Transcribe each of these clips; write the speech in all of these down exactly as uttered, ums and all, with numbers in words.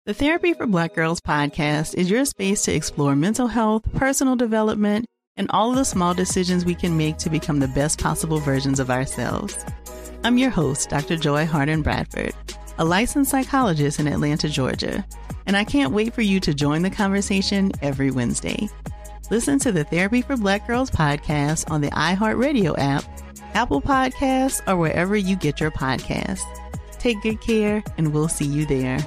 The Therapy for Black Girls podcast is your space to explore mental health, personal development, and all of the small decisions we can make to become the best possible versions of ourselves. I'm your host, Doctor Joy Harden Bradford, a licensed psychologist in Atlanta, Georgia, and I can't wait for you to join the conversation every Wednesday. Listen to the Therapy for Black Girls podcast on the iHeartRadio app, Apple Podcasts, or wherever you get your podcasts. Take good care, and we'll see you there.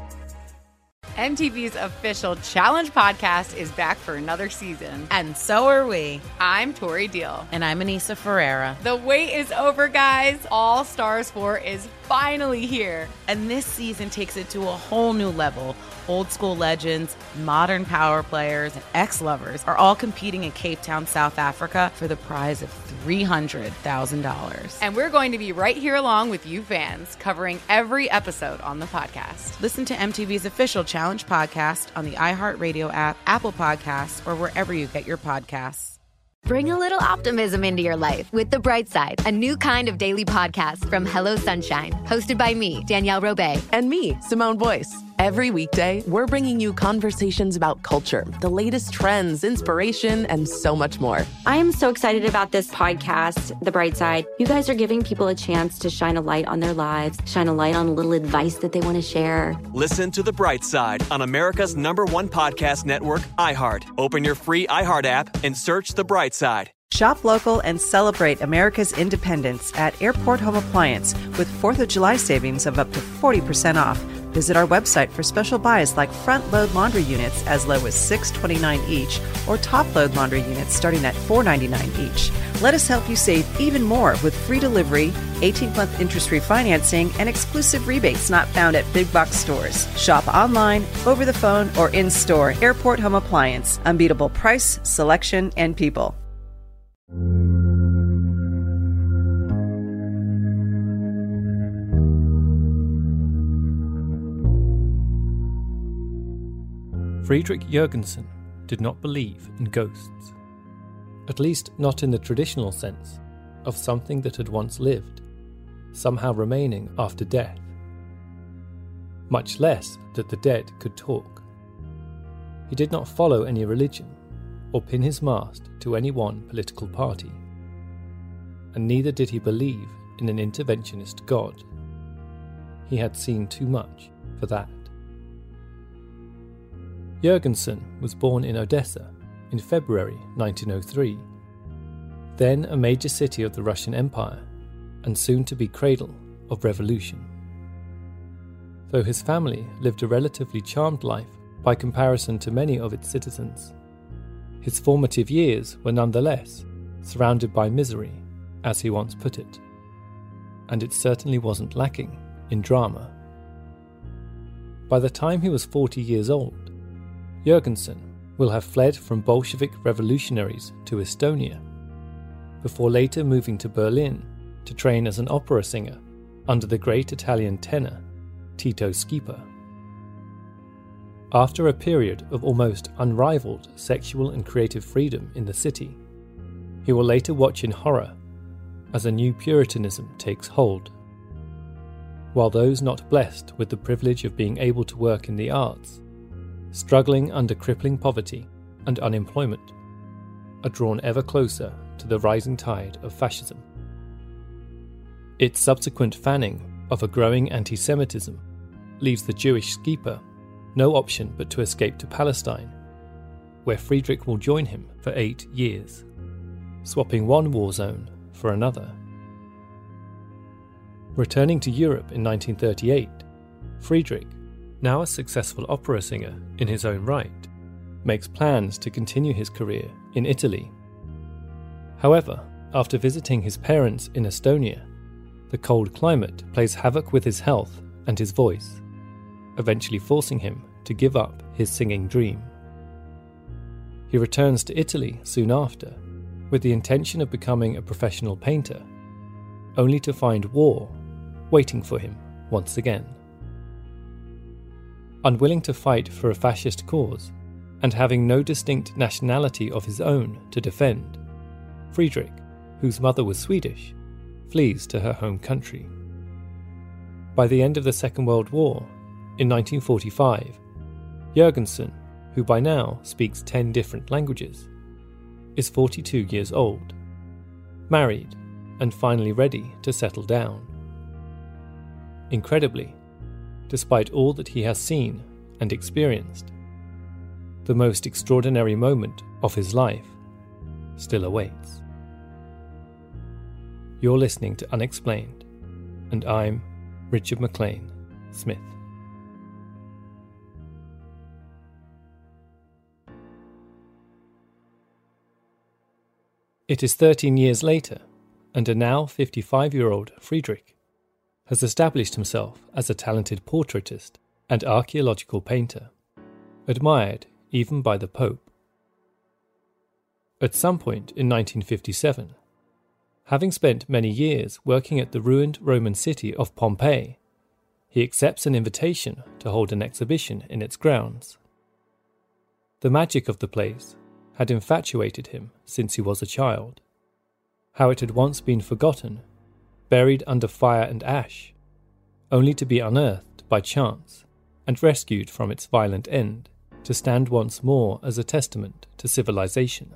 M T V's official Challenge podcast is back for another season. And so are we. I'm Tori Deal. And I'm Anissa Ferreira. The wait is over, guys. All Stars four is finally here. And this season takes it to a whole new level. Old school legends, modern power players, and ex-lovers are all competing in Cape Town, South Africa for the prize of three hundred thousand dollars. And we're going to be right here along with you fans, covering every episode on the podcast. Listen to M T V's official Challenge podcast on the iHeartRadio app, Apple Podcasts, or wherever you get your podcasts. Bring a little optimism into your life with The Bright Side, a new kind of daily podcast from Hello Sunshine, hosted by me, Danielle Robay. And me, Simone Boyce. Every weekday, we're bringing you conversations about culture, the latest trends, inspiration, and so much more. I am so excited about this podcast, The Bright Side. You guys are giving people a chance to shine a light on their lives, shine a light on a little advice that they want to share. Listen to The Bright Side on America's number one podcast network, iHeart. Open your free iHeart app and search The Bright Side. Shop local and celebrate America's independence at Airport Home Appliance with fourth of July savings of up to forty percent off. Visit our website for special buys like front-load laundry units as low as six dollars and twenty-nine cents each or top-load laundry units starting at four dollars and ninety-nine cents each. Let us help you save even more with free delivery, eighteen-month interest-free financing, and exclusive rebates not found at big box stores. Shop online, over the phone, or in-store. Airport Home Appliance. Unbeatable price, selection, and people. Friedrich Jurgensen did not believe in ghosts, at least not in the traditional sense of something that had once lived, somehow remaining after death, much less that the dead could talk. He did not follow any religion or pin his mast to any one political party, and neither did he believe in an interventionist God. He had seen too much for that. Jurgensen was born in Odessa in February nineteen oh three, then a major city of the Russian Empire and soon to be cradle of revolution. Though his family lived a relatively charmed life by comparison to many of its citizens, his formative years were nonetheless surrounded by misery, as he once put it, and it certainly wasn't lacking in drama. By the time he was forty years old, Jurgensen will have fled from Bolshevik revolutionaries to Estonia, before later moving to Berlin to train as an opera singer under the great Italian tenor Tito Schipa. After a period of almost unrivaled sexual and creative freedom in the city, he will later watch in horror as a new Puritanism takes hold. While those not blessed with the privilege of being able to work in the arts, struggling under crippling poverty and unemployment, are drawn ever closer to the rising tide of fascism. Its subsequent fanning of a growing anti-Semitism leaves the Jewish Schipa no option but to escape to Palestine, where Friedrich will join him for eight years, swapping one war zone for another. Returning to Europe in nineteen thirty-eight, Friedrich, now a successful opera singer in his own right, makes plans to continue his career in Italy. However, after visiting his parents in Estonia, the cold climate plays havoc with his health and his voice, eventually forcing him to give up his singing dream. He returns to Italy soon after, with the intention of becoming a professional painter, only to find war waiting for him once again. Unwilling to fight for a fascist cause, and having no distinct nationality of his own to defend, Friedrich, whose mother was Swedish, flees to her home country. By the end of the Second World War, in nineteen forty-five, Jurgensen, who by now speaks ten different languages, is forty-two years old, married, and finally ready to settle down. Incredibly, despite all that he has seen and experienced, the most extraordinary moment of his life still awaits. You're listening to Unexplained, and I'm Richard McLean Smith. It is thirteen years later, and a now fifty-five-year-old Friedrich has established himself as a talented portraitist and archaeological painter, admired even by the Pope. At some point in nineteen fifty-seven, having spent many years working at the ruined Roman city of Pompeii, he accepts an invitation to hold an exhibition in its grounds. The magic of the place had infatuated him since he was a child. How it had once been forgotten, buried under fire and ash, only to be unearthed by chance and rescued from its violent end to stand once more as a testament to civilization.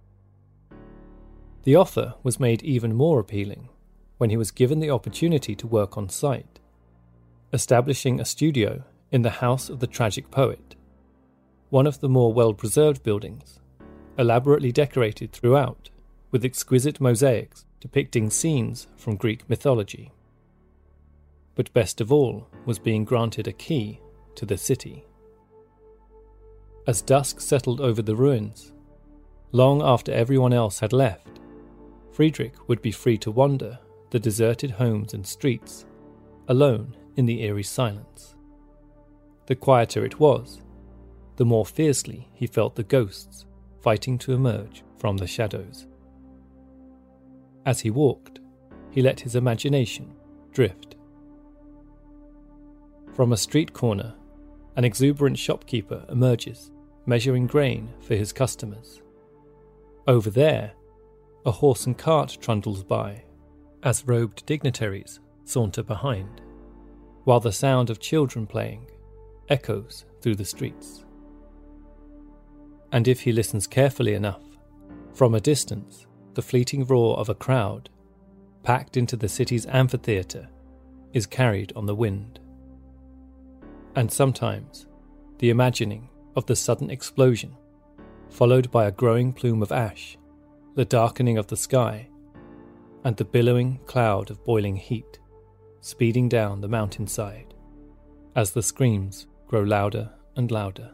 The offer was made even more appealing when he was given the opportunity to work on site, establishing a studio in the House of the Tragic Poet, one of the more well-preserved buildings, elaborately decorated throughout with exquisite mosaics depicting scenes from Greek mythology. But best of all was being granted a key to the city. As dusk settled over the ruins, long after everyone else had left, Friedrich would be free to wander the deserted homes and streets, alone in the eerie silence. The quieter it was, the more fiercely he felt the ghosts fighting to emerge from the shadows. As he walked, he let his imagination drift. From a street corner, an exuberant shopkeeper emerges, measuring grain for his customers. Over there, a horse and cart trundles by, as robed dignitaries saunter behind, while the sound of children playing echoes through the streets. And if he listens carefully enough, from a distance, the fleeting roar of a crowd, packed into the city's amphitheatre, is carried on the wind. And sometimes, the imagining of the sudden explosion, followed by a growing plume of ash, the darkening of the sky, and the billowing cloud of boiling heat, speeding down the mountainside, as the screams grow louder and louder.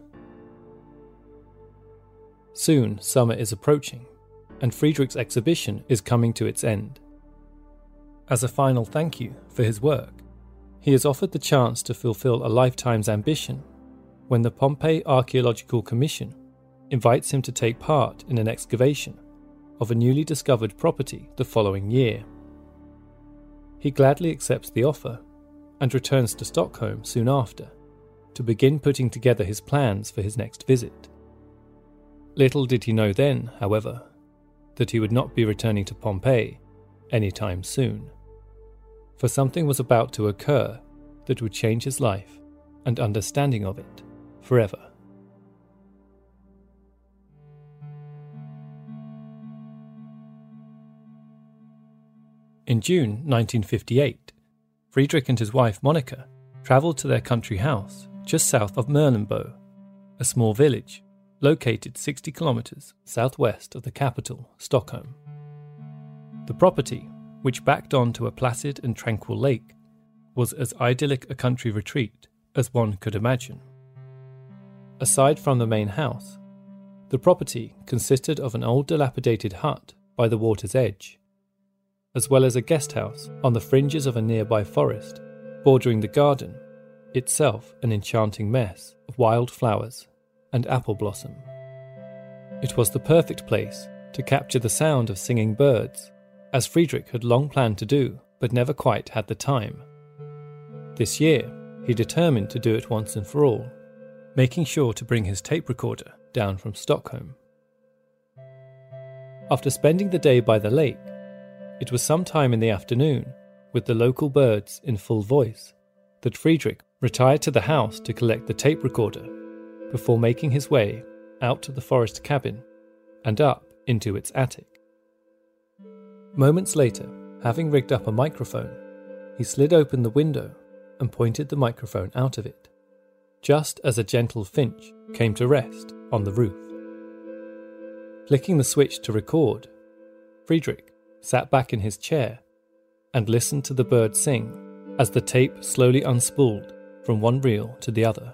Soon summer is approaching, and Friedrich's exhibition is coming to its end. As a final thank you for his work, he is offered the chance to fulfill a lifetime's ambition when the Pompeii Archaeological Commission invites him to take part in an excavation of a newly discovered property the following year. He gladly accepts the offer and returns to Stockholm soon after to begin putting together his plans for his next visit. Little did he know then, however, that he would not be returning to Pompeii anytime soon, for something was about to occur that would change his life and understanding of it forever. In June nineteen fifty-eight, Friedrich and his wife Monica travelled to their country house just south of Mölnbo, a small village located sixty kilometres southwest of the capital, Stockholm. The property, which backed onto a placid and tranquil lake, was as idyllic a country retreat as one could imagine. Aside from the main house, the property consisted of an old dilapidated hut by the water's edge, as well as a guest house on the fringes of a nearby forest, bordering the garden, itself an enchanting mess of wild flowers and apple blossom. It was the perfect place to capture the sound of singing birds, as Friedrich had long planned to do, but never quite had the time. This year, he determined to do it once and for all, making sure to bring his tape recorder down from Stockholm. After spending the day by the lake, it was sometime in the afternoon, with the local birds in full voice, that Friedrich retired to the house to collect the tape recorder before making his way out to the forest cabin and up into its attic. Moments later, having rigged up a microphone, he slid open the window and pointed the microphone out of it, just as a gentle finch came to rest on the roof. Flicking the switch to record, Friedrich sat back in his chair and listened to the bird sing as the tape slowly unspooled from one reel to the other.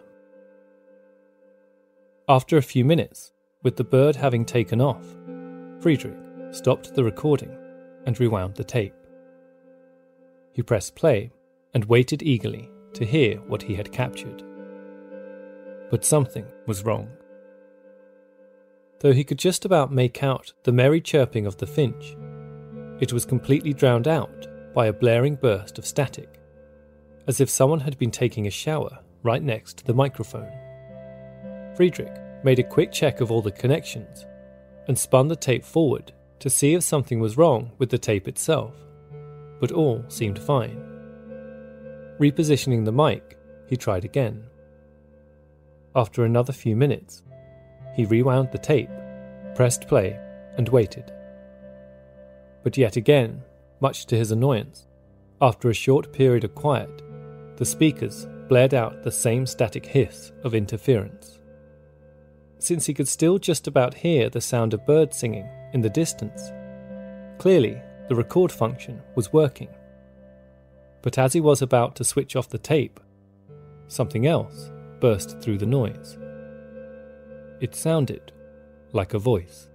After a few minutes, with the bird having taken off, Friedrich stopped the recording and rewound the tape. He pressed play and waited eagerly to hear what he had captured. But something was wrong. Though he could just about make out the merry chirping of the finch, it was completely drowned out by a blaring burst of static, as if someone had been taking a shower right next to the microphone. Friedrich made a quick check of all the connections and spun the tape forward to see if something was wrong with the tape itself, but all seemed fine. Repositioning the mic, he tried again. After another few minutes, he rewound the tape, pressed play, and waited. But yet again, much to his annoyance, after a short period of quiet, the speakers blared out the same static hiss of interference. Since he could still just about hear the sound of birds singing in the distance, clearly the record function was working. But as he was about to switch off the tape, something else burst through the noise. It sounded like a voice.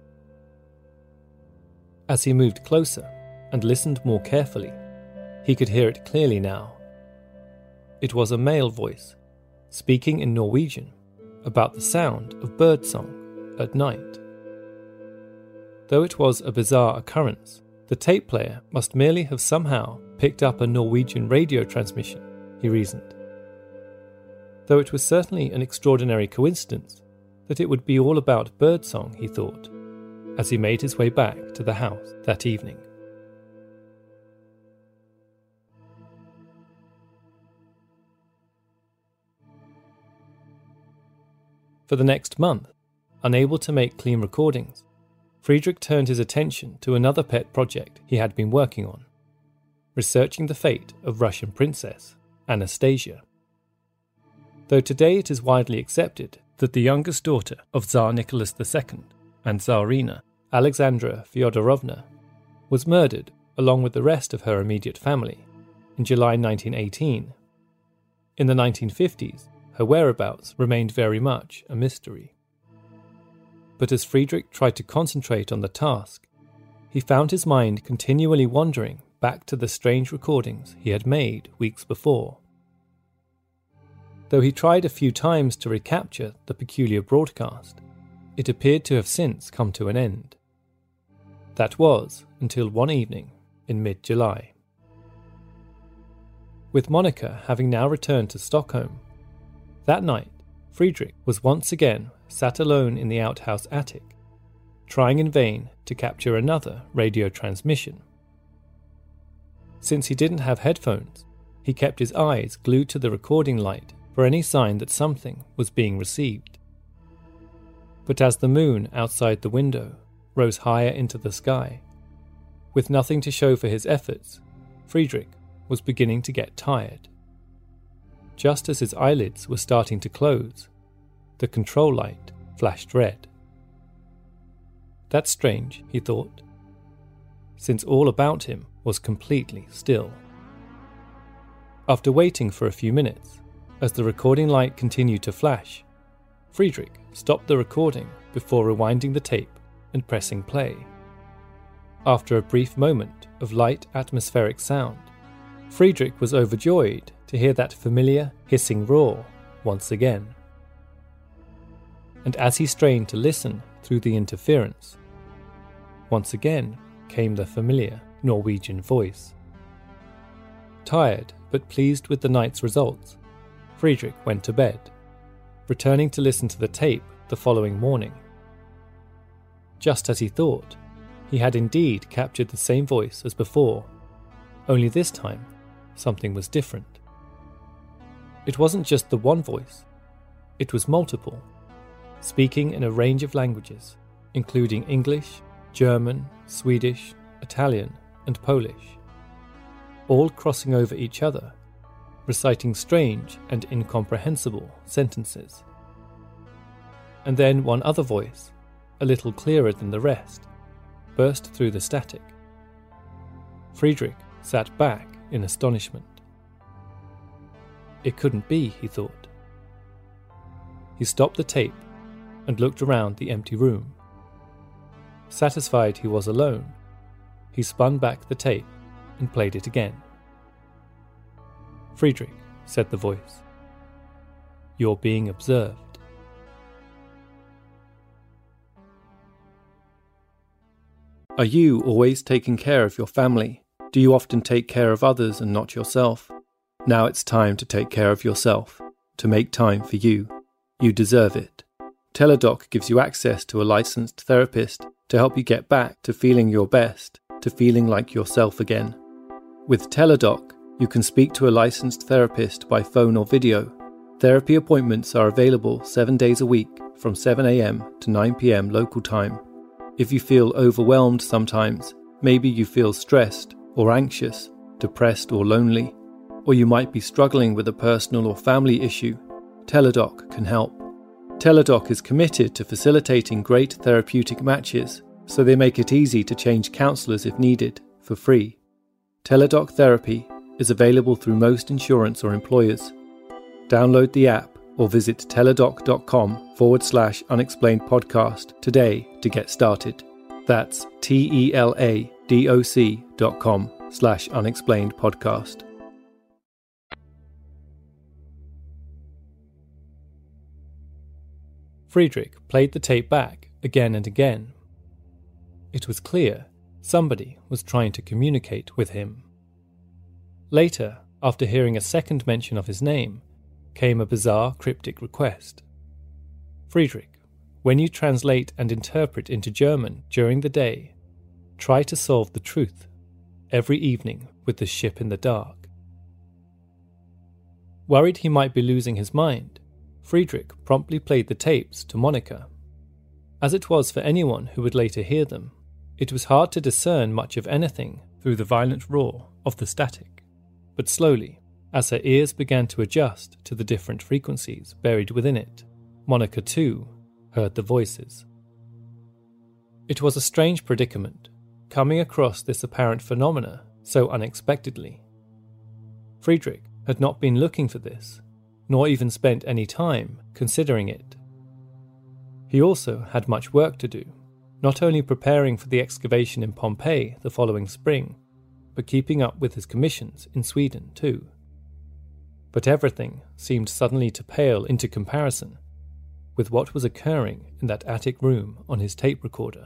As he moved closer and listened more carefully, he could hear it clearly now. It was a male voice, speaking in Norwegian about the sound of birdsong at night. Though it was a bizarre occurrence, the tape player must merely have somehow picked up a Norwegian radio transmission, he reasoned. Though it was certainly an extraordinary coincidence that it would be all about birdsong, he thought, as he made his way back to the house that evening. For the next month, unable to make clean recordings, Friedrich turned his attention to another pet project he had been working on, researching the fate of Russian princess Anastasia. Though today it is widely accepted that the youngest daughter of Tsar Nicholas the Second and Tsarina Alexandra Fyodorovna was murdered along with the rest of her immediate family in July nineteen eighteen, in the nineteen fifties, her whereabouts remained very much a mystery. But as Friedrich tried to concentrate on the task, he found his mind continually wandering back to the strange recordings he had made weeks before. Though he tried a few times to recapture the peculiar broadcast, it appeared to have since come to an end. That was until one evening in mid-July. With Monica having now returned to Stockholm, that night Friedrich was once again sat alone in the outhouse attic, trying in vain to capture another radio transmission. Since he didn't have headphones, he kept his eyes glued to the recording light for any sign that something was being received. But as the moon outside the window rose higher into the sky, with nothing to show for his efforts, Friedrich was beginning to get tired. Just as his eyelids were starting to close, the control light flashed red. That's strange, he thought, since all about him was completely still. After waiting for a few minutes, as the recording light continued to flash, Friedrich stopped the recording before rewinding the tape and pressing play. After a brief moment of light atmospheric sound, Friedrich was overjoyed to hear that familiar hissing roar once again. And as he strained to listen through the interference, once again came the familiar Norwegian voice. Tired but pleased with the night's results, Friedrich went to bed, returning to listen to the tape the following morning. Just as he thought, he had indeed captured the same voice as before, only this time something was different. It wasn't just the one voice, it was multiple, speaking in a range of languages, including English, German, Swedish, Italian, and Polish, all crossing over each other, reciting strange and incomprehensible sentences. And then one other voice, a little clearer than the rest, burst through the static. Friedrich sat back in astonishment. It couldn't be, he thought. He stopped the tape and looked around the empty room. Satisfied he was alone, he spun back the tape and played it again. "Friedrich," said the voice, "you're being observed." Are you always taking care of your family? Do you often take care of others and not yourself? Now it's time to take care of yourself, to make time for you. You deserve it. Teladoc gives you access to a licensed therapist to help you get back to feeling your best, to feeling like yourself again. With Teladoc, you can speak to a licensed therapist by phone or video. Therapy appointments are available seven days a week from seven a.m. to nine p.m. local time. If you feel overwhelmed sometimes, maybe you feel stressed or anxious, depressed or lonely, or you might be struggling with a personal or family issue, Teladoc can help. Teladoc is committed to facilitating great therapeutic matches, so they make it easy to change counsellors if needed, for free. Teladoc Therapy is available through most insurance or employers. Download the app or visit teladoc.com forward slash unexplained podcast today to get started. That's T-E-L-A-D-O-C dot com slash unexplained podcast. Friedrich played the tape back again and again. It was clear somebody was trying to communicate with him. Later, after hearing a second mention of his name, came a bizarre cryptic request. "Friedrich, when you translate and interpret into German during the day, try to solve the truth every evening with the ship in the dark." Worried he might be losing his mind, Friedrich promptly played the tapes to Monika. As it was for anyone who would later hear them, it was hard to discern much of anything through the violent roar of the static. But slowly, as her ears began to adjust to the different frequencies buried within it, Monika too heard the voices. It was a strange predicament, coming across this apparent phenomena so unexpectedly. Friedrich had not been looking for this, nor even spent any time considering it. He also had much work to do, not only preparing for the excavation in Pompeii the following spring, but keeping up with his commissions in Sweden too. But everything seemed suddenly to pale into comparison with what was occurring in that attic room on his tape recorder.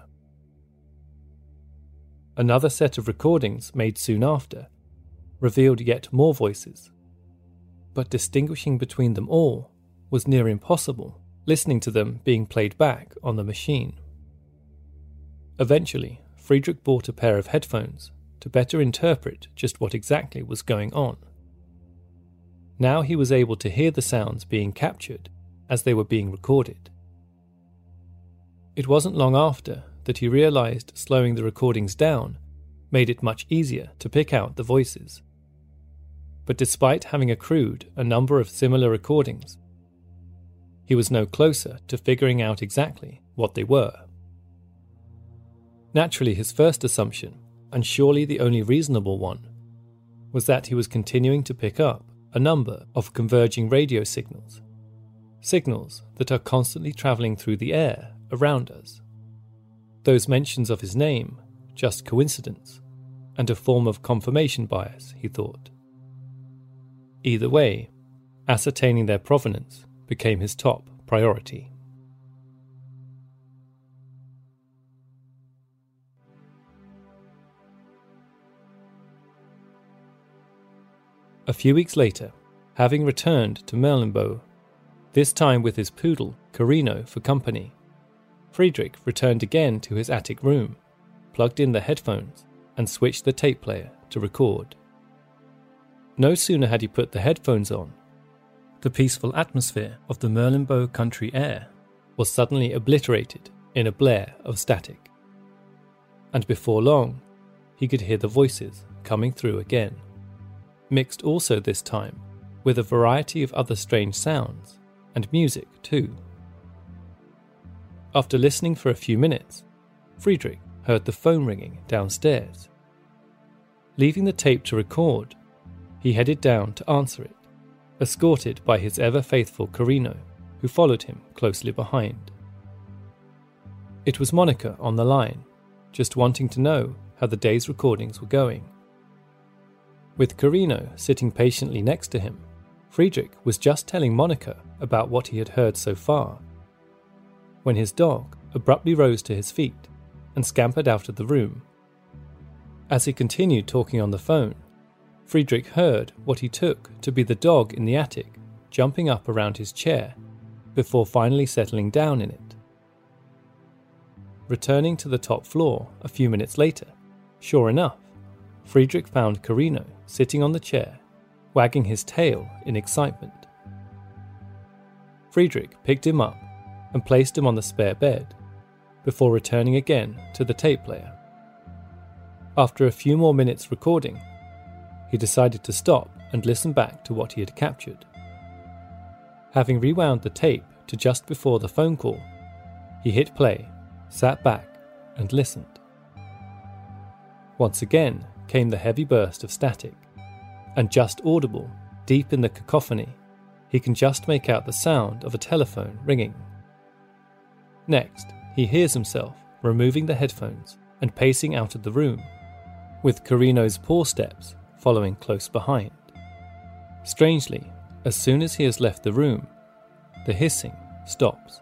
Another set of recordings made soon after revealed yet more voices, but distinguishing between them all was near impossible, listening to them being played back on the machine. Eventually, Friedrich bought a pair of headphones to better interpret just what exactly was going on. Now he was able to hear the sounds being captured as they were being recorded. It wasn't long after that he realized slowing the recordings down made it much easier to pick out the voices. But despite having accrued a number of similar recordings, he was no closer to figuring out exactly what they were. Naturally, his first assumption, and surely the only reasonable one, was that he was continuing to pick up a number of converging radio signals, signals that are constantly travelling through the air around us. Those mentions of his name, just coincidence, and a form of confirmation bias, he thought. Either way, ascertaining their provenance became his top priority. A few weeks later, having returned to Merlimbo, this time with his poodle, Carino, for company, Friedrich returned again to his attic room, plugged in the headphones, and switched the tape player to record. No sooner had he put the headphones on, the peaceful atmosphere of the Merlimbo country air was suddenly obliterated in a blare of static. And before long, he could hear the voices coming through again, mixed also this time with a variety of other strange sounds and music too. After listening for a few minutes, Friedrich heard the phone ringing downstairs. Leaving the tape to record, he headed down to answer it, escorted by his ever-faithful Carino, who followed him closely behind. It was Monica on the line, just wanting to know how the day's recordings were going. With Carino sitting patiently next to him, Friedrich was just telling Monica about what he had heard so far, when his dog abruptly rose to his feet and scampered out of the room. As he continued talking on the phone, Friedrich heard what he took to be the dog in the attic jumping up around his chair before finally settling down in it. Returning to the top floor a few minutes later, sure enough, Friedrich found Carino sitting on the chair, wagging his tail in excitement. Friedrich picked him up and placed him on the spare bed, before returning again to the tape player. After a few more minutes recording, he decided to stop and listen back to what he had captured. Having rewound the tape to just before the phone call, he hit play, sat back, and listened. Once again came the heavy burst of static, and just audible, deep in the cacophony, he can just make out the sound of a telephone ringing. Next, he hears himself removing the headphones and pacing out of the room, with Carino's paw steps following close behind. Strangely, as soon as he has left the room, the hissing stops.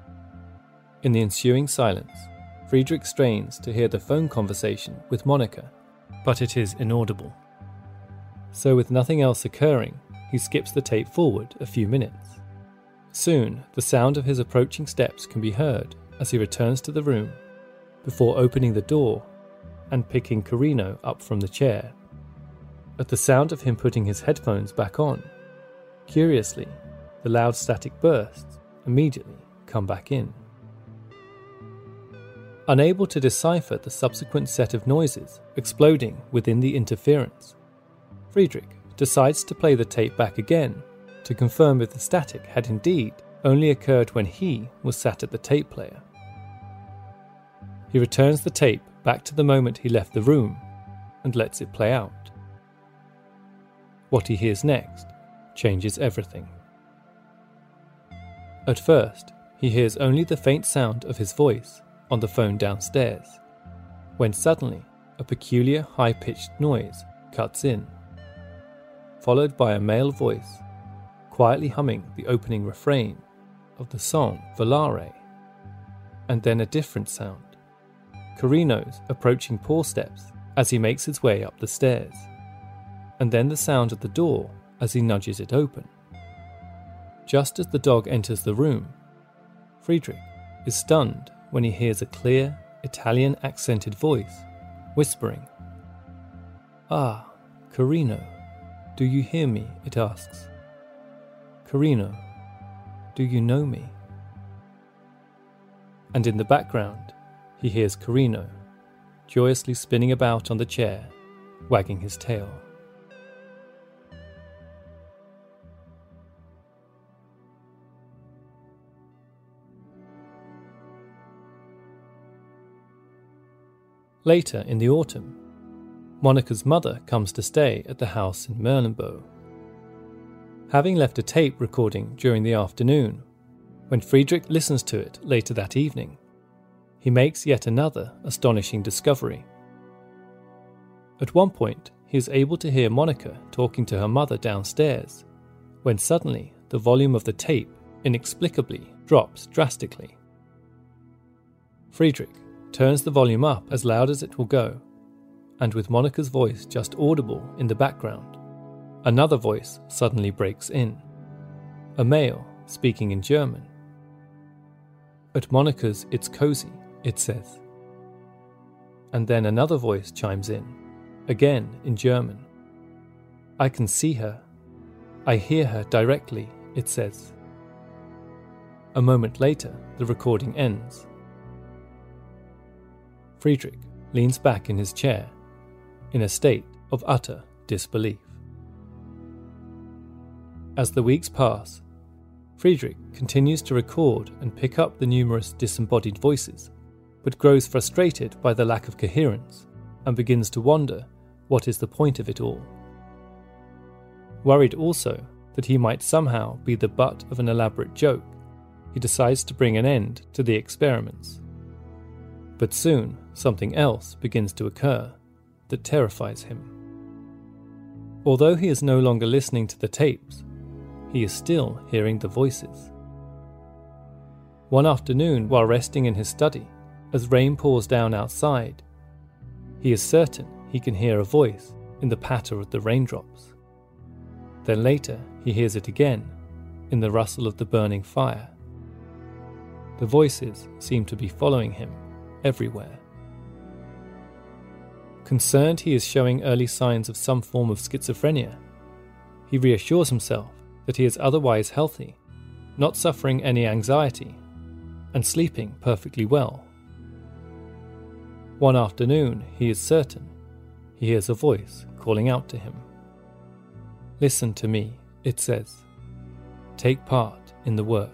In the ensuing silence, Friedrich strains to hear the phone conversation with Monica, but it is inaudible. So with nothing else occurring, he skips the tape forward a few minutes. Soon, the sound of his approaching steps can be heard as he returns to the room, before opening the door and picking Carino up from the chair. At the sound of him putting his headphones back on, curiously, the loud static bursts immediately come back in. Unable to decipher the subsequent set of noises exploding within the interference, Friedrich decides to play the tape back again to confirm if the static had indeed only occurred when he was sat at the tape player. He returns the tape back to the moment he left the room and lets it play out. What he hears next changes everything. At first, he hears only the faint sound of his voice on the phone downstairs, when suddenly a peculiar high-pitched noise cuts in, followed by a male voice quietly humming the opening refrain of the song Volare, and then a different sound, Carino's approaching paw steps as he makes his way up the stairs, and then the sound of the door as he nudges it open. Just as the dog enters the room, Friedrich is stunned when he hears a clear, Italian-accented voice whispering. "Ah, Carino, do you hear me?" it asks. "Carino, do you know me?" And in the background, he hears Carino, joyously spinning about on the chair, wagging his tail. Later in the autumn, Monica's mother comes to stay at the house in Merlimbo. Having left a tape recording during the afternoon, when Friedrich listens to it later that evening, he makes yet another astonishing discovery. At one point, he is able to hear Monica talking to her mother downstairs, when suddenly the volume of the tape inexplicably drops drastically. Friedrich turns the volume up as loud as it will go, and with Monica's voice just audible in the background, another voice suddenly breaks in, a male speaking in German. At Monica's "It's cozy," it says. And then another voice chimes in, again in German. "I can see her. I hear her directly," it says. A moment later, the recording ends. Friedrich leans back in his chair, in a state of utter disbelief. As the weeks pass, Friedrich continues to record and pick up the numerous disembodied voices, but grows frustrated by the lack of coherence and begins to wonder what is the point of it all. Worried also that he might somehow be the butt of an elaborate joke, he decides to bring an end to the experiments. But soon, something else begins to occur that terrifies him. Although he is no longer listening to the tapes, he is still hearing the voices. One afternoon, while resting in his study, as rain pours down outside, he is certain he can hear a voice in the patter of the raindrops. Then later, he hears it again, in the rustle of the burning fire. The voices seem to be following him everywhere. Concerned he is showing early signs of some form of schizophrenia, he reassures himself that he is otherwise healthy, not suffering any anxiety, and sleeping perfectly well. One afternoon, he is certain he hears a voice calling out to him. "Listen to me," it says. "Take part in the work."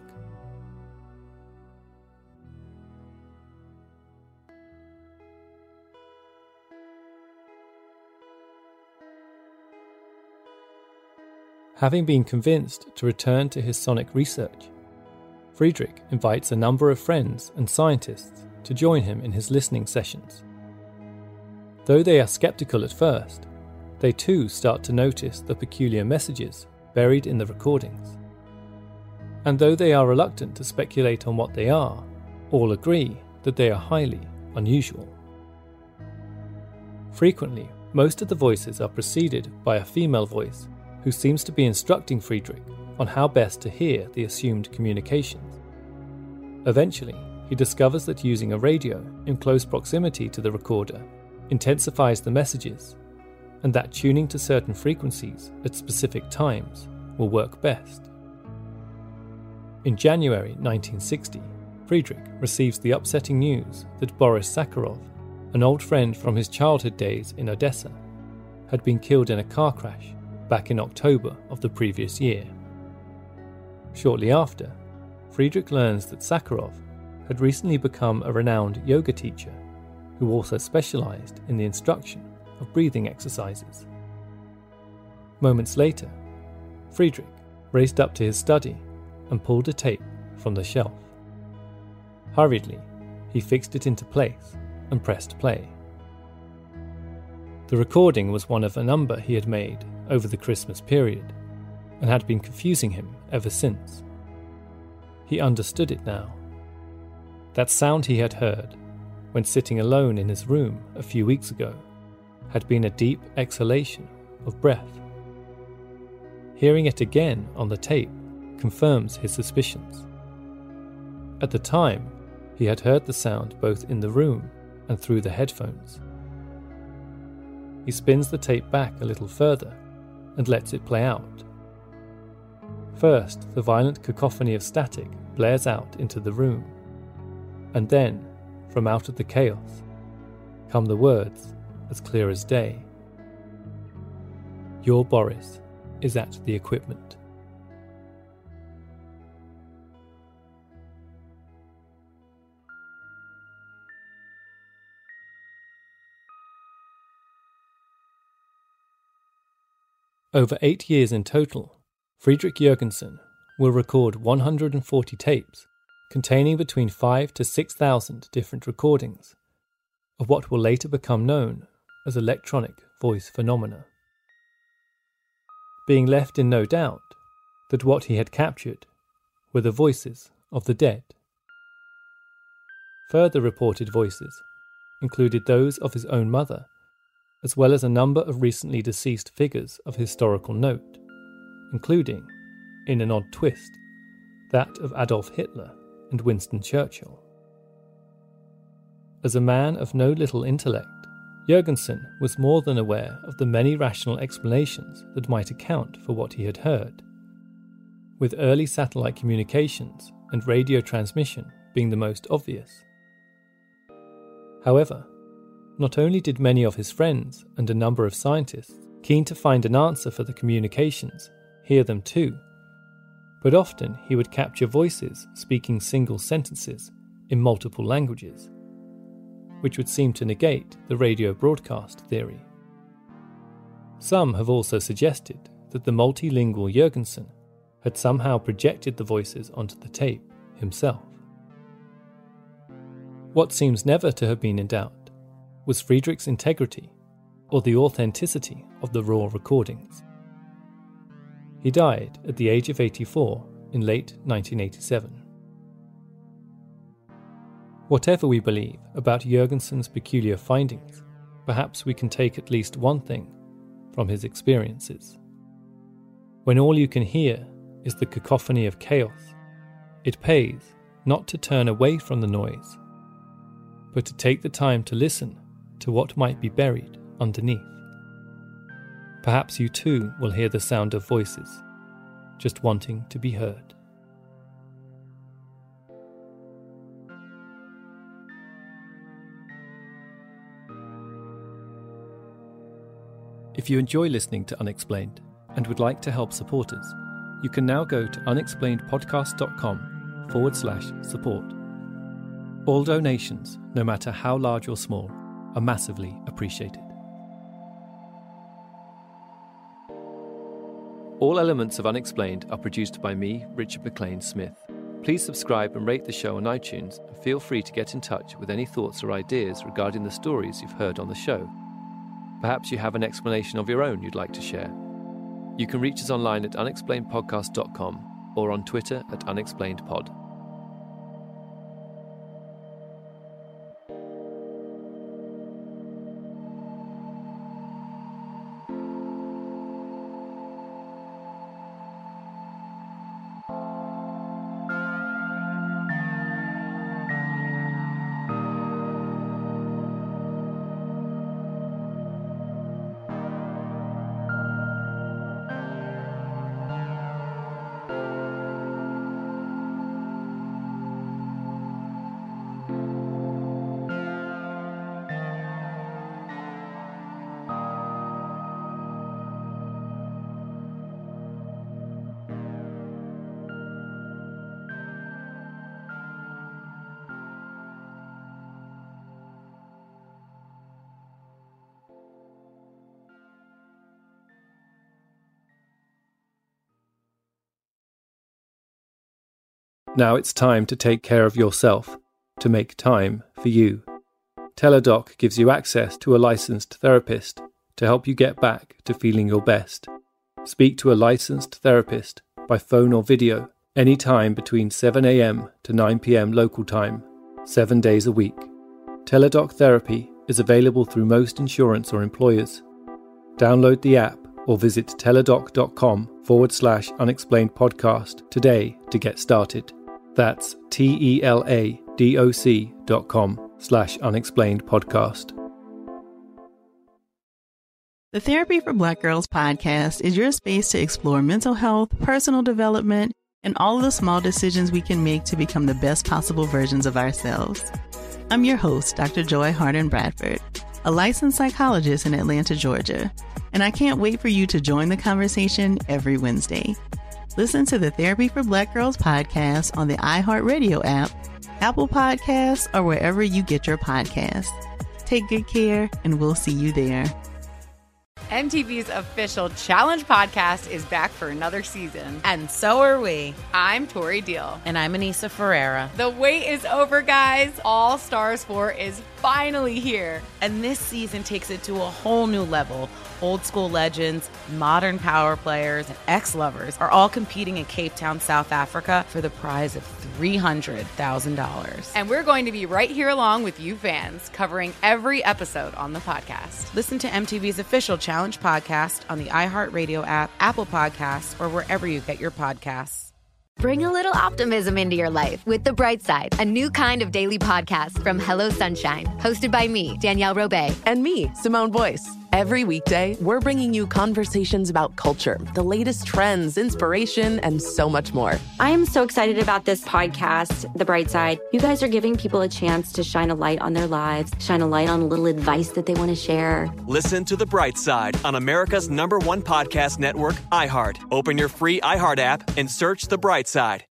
Having been convinced to return to his sonic research, Friedrich invites a number of friends and scientists to join him in his listening sessions. Though they are skeptical at first, they too start to notice the peculiar messages buried in the recordings. And though they are reluctant to speculate on what they are, all agree that they are highly unusual. Frequently, most of the voices are preceded by a female voice who seems to be instructing Friedrich on how best to hear the assumed communications. Eventually, he discovers that using a radio in close proximity to the recorder intensifies the messages, and that tuning to certain frequencies at specific times will work best. In January nineteen sixty, Friedrich receives the upsetting news that Boris Sakharov, an old friend from his childhood days in Odessa, had been killed in a car crash back in October of the previous year. Shortly after, Friedrich learns that Sakharov had recently become a renowned yoga teacher who also specialized in the instruction of breathing exercises. Moments later, Friedrich raced up to his study and pulled a tape from the shelf. Hurriedly, he fixed it into place and pressed play. The recording was one of a number he had made over the Christmas period, and had been confusing him ever since. He understood it now. That sound he had heard when sitting alone in his room a few weeks ago had been a deep exhalation of breath. Hearing it again on the tape confirms his suspicions. At the time, he had heard the sound both in the room and through the headphones. He spins the tape back a little further and lets it play out. First, the violent cacophony of static blares out into the room, and then, from out of the chaos, come the words as clear as day. "Your Boris is at the equipment." Over eight years in total, Friedrich Jürgensen will record one hundred forty tapes containing between five to six thousand different recordings of what will later become known as electronic voice phenomena. Being left in no doubt that what he had captured were the voices of the dead. Further reported voices included those of his own mother, as well as a number of recently deceased figures of historical note, including, in an odd twist, that of Adolf Hitler and Winston Churchill. As a man of no little intellect, Jürgensen was more than aware of the many rational explanations that might account for what he had heard. With early satellite communications and radio transmission being the most obvious. However, not only did many of his friends and a number of scientists keen to find an answer for the communications hear them too, but often he would capture voices speaking single sentences in multiple languages, which would seem to negate the radio broadcast theory. Some have also suggested that the multilingual Jurgensen had somehow projected the voices onto the tape himself. What seems never to have been in doubt was Friedrich's integrity or the authenticity of the raw recordings. He died at the age of eighty-four in late nineteen eighty-seven. Whatever we believe about Jurgensen's peculiar findings, perhaps we can take at least one thing from his experiences. When all you can hear is the cacophony of chaos, it pays not to turn away from the noise, but to take the time to listen to what might be buried underneath. Perhaps you too will hear the sound of voices, just wanting to be heard. If you enjoy listening to Unexplained and would like to help support us, you can now go to unexplainedpodcast.com forward slash support. All donations, no matter how large or small, are massively appreciated. All elements of Unexplained are produced by me, Richard McLean Smith. Please subscribe and rate the show on iTunes, and feel free to get in touch with any thoughts or ideas regarding the stories you've heard on the show. Perhaps you have an explanation of your own you'd like to share. You can reach us online at unexplained podcast dot com or on Twitter at unexplainedpod. Now it's time to take care of yourself, to make time for you. Teladoc gives you access to a licensed therapist to help you get back to feeling your best. Speak to a licensed therapist by phone or video anytime between seven a.m. to nine p.m. local time, seven days a week. Teladoc Therapy is available through most insurance or employers. Download the app or visit teladoc.com forward slash unexplained podcast today to get started. That's T-E-L-A-D-O-C dot com slash unexplained podcast. The Therapy for Black Girls podcast is your space to explore mental health, personal development, and all of the small decisions we can make to become the best possible versions of ourselves. I'm your host, Doctor Joy Harden Bradford, a licensed psychologist in Atlanta, Georgia, and I can't wait for you to join the conversation every Wednesday. Listen to the Therapy for Black Girls podcast on the iHeartRadio app, Apple Podcasts, or wherever you get your podcasts. Take good care, and we'll see you there. M T V's official Challenge podcast is back for another season. And so are we. I'm Tori Deal. And I'm Anissa Ferreira. The wait is over, guys. All Stars four is finally here. And this season takes it to a whole new level. Old school legends, modern power players, and ex-lovers are all competing in Cape Town, South Africa for the prize of three hundred thousand dollars. And we're going to be right here along with you fans, covering every episode on the podcast. Listen to M T V's official Challenge podcast on the iHeartRadio app, Apple Podcasts, or wherever you get your podcasts. Bring a little optimism into your life with The Bright Side, a new kind of daily podcast from Hello Sunshine, hosted by me, Danielle Robay. And me, Simone Boyce. Every weekday, we're bringing you conversations about culture, the latest trends, inspiration, and so much more. I am so excited about this podcast, The Bright Side. You guys are giving people a chance to shine a light on their lives, shine a light on a little advice that they want to share. Listen to The Bright Side on America's number one podcast network, iHeart. Open your free iHeart app and search The Bright Side.